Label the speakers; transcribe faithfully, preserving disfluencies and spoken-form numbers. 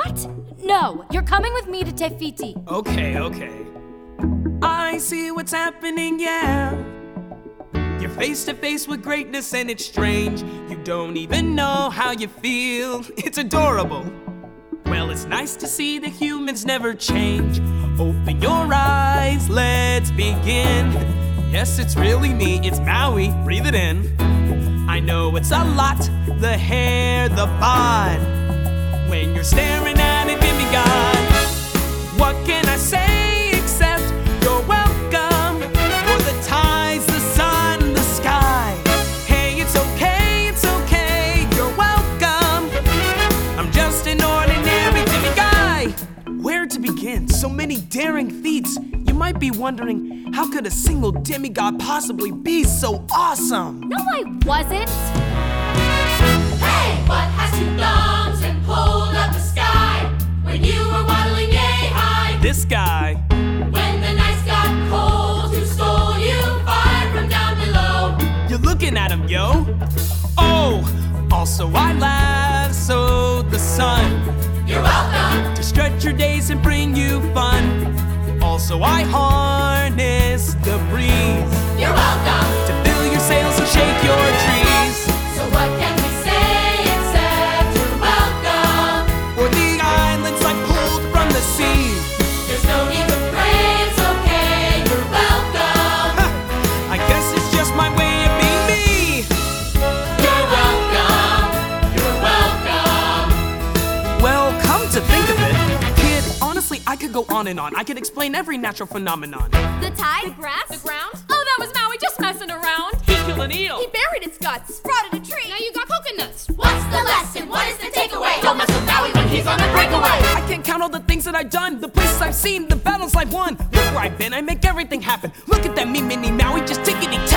Speaker 1: What? No, you're coming with me to Te Fiti.
Speaker 2: Okay, okay. I see what's happening, yeah. You're face to face with greatness and it's strange. You don't even know how you feel. It's adorable. Well, it's nice to see that humans never change. Open your eyes, let's begin. Yes, it's really me, it's Maui, breathe it in. I know it's a lot, the hair, the bod. When you're staring at a demigod, what can I say except you're welcome? For the tides, the sun, the sky. Hey, it's okay, it's okay, you're welcome. I'm just an ordinary demigod. Where to begin? So many daring feats. You might be wondering, how could a single demigod possibly be so awesome?
Speaker 1: No, I wasn't.
Speaker 3: Hey, what has two thumbs and pulled up the sky when you were waddling yay high?
Speaker 2: This guy.
Speaker 3: When the nights got cold, who stole you fire from down below?
Speaker 2: You're looking at him, yo. Oh, also I lassoed the sun.
Speaker 3: You're welcome.
Speaker 2: To stretch your days and bring you fun. Also I harness the breeze.
Speaker 3: You're welcome.
Speaker 2: To fill your sails and shake your trees.
Speaker 3: So what can we say except you're welcome?
Speaker 2: For the islands I pulled from the sea.
Speaker 3: There's no need to pray, it's okay, you're welcome.
Speaker 2: Ha, I guess it's just my way of being me.
Speaker 3: You're welcome, you're welcome.
Speaker 2: Well, come to think of it, kid, honestly, I could go on and on. I could explain every natural phenomenon.
Speaker 1: The tide?
Speaker 4: The grass? The ground? Oh, that was Maui just messing around.
Speaker 2: He killed an eel.
Speaker 4: He buried its guts, sprouted a tree. Now you got coconuts.
Speaker 3: What's the lesson? What is the takeaway? Don't mess with Maui when he's on a breakaway.
Speaker 2: I can't count all the things that I've done, the places I've seen, the battles I've won. Look where I've been, I make everything happen. Look at that me, mini Maui, just tickety